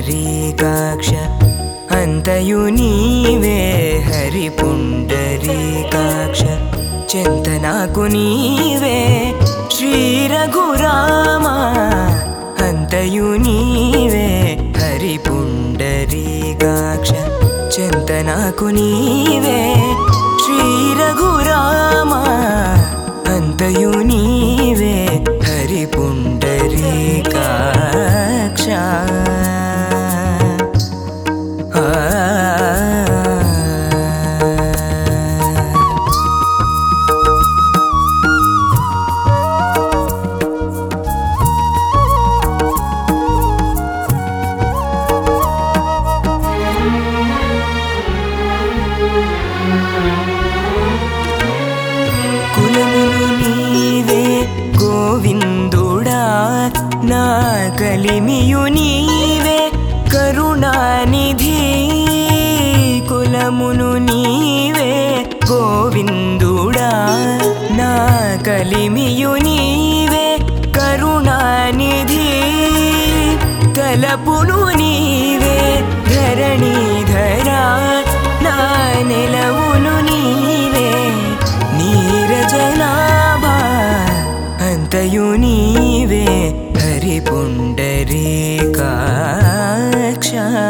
పుండరీకాక్ష అంతయు నీవే హరి పుండరీకాక్ష చింతనాకు నీవే శ్రీ రఘురామ అంతయు నీవే హరి పుండరీకాక్ష చింతనాకు నీవే శ్రీ రఘురామ అంతయు నీవే హరి పుండరీకాక్ష కులమును నీవే గోవిందుడా నా కలిమియు నీవే కరుణానిధి కులమును నీవే గోవిందుడా నా కలిమియు నీవే కరుణానిధి తలపును నీవే ధరణీధరా నా నెలవును నీవే నీరజనాభా అంతయు నీవే హరి పుండరీకాక్ష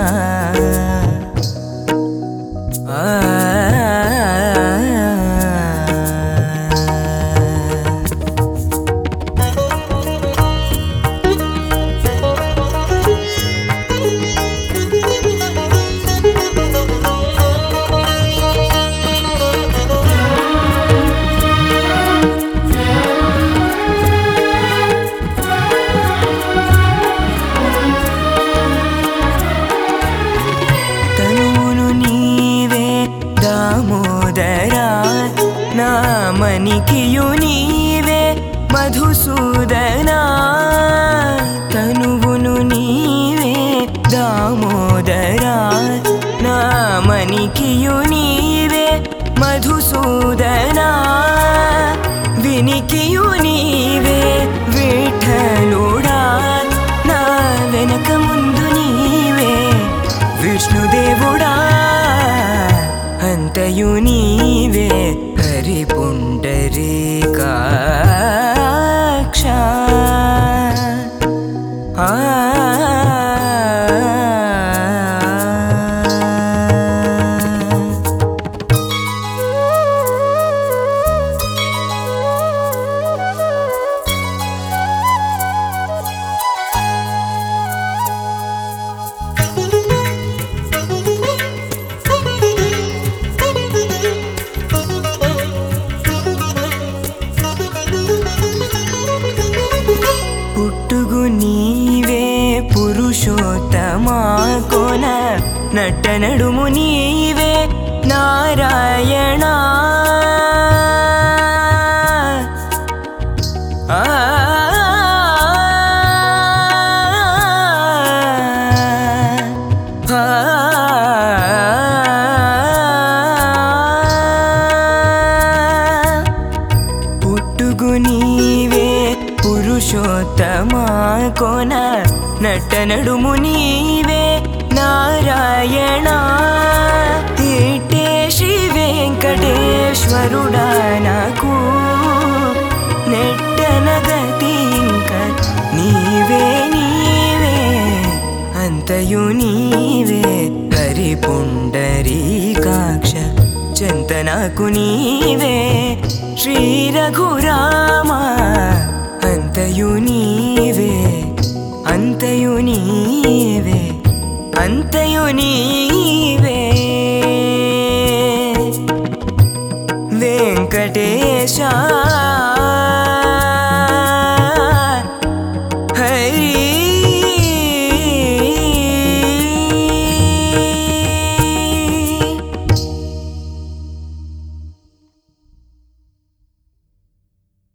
దామోదరా నామనికియు నీవే మధుసూదనా తనువును నీవే దామోదరా నామనికియు నీవే మధుసూదనా వినికియు నీవే విఠలుడా నా వెనక ముందు నీవే విష్ణుదేవుడా అంతయు నీవే హరి పుండరీకాక్ష పుట్టుగు నీవే పురుషోత్తమా కోన నట్ట నడుము నీవే నారాయణ పుట్టుగు నీవే పురుషోత్తమా కోన నట్ట నడుము నీవే నారాయణ ఇట్టే శ్రీ వెంకటేశ్వరుడా నాకు నెట్టనగతి ఇంక నీవే నీవే అంతయు నీవే హరి పుండరీకాక్ష చింతనాకు నీవే శ్రీ రఘురామ అంతయు నీవే అంతయు నీవే అంతయు నీవే వెంకటేశ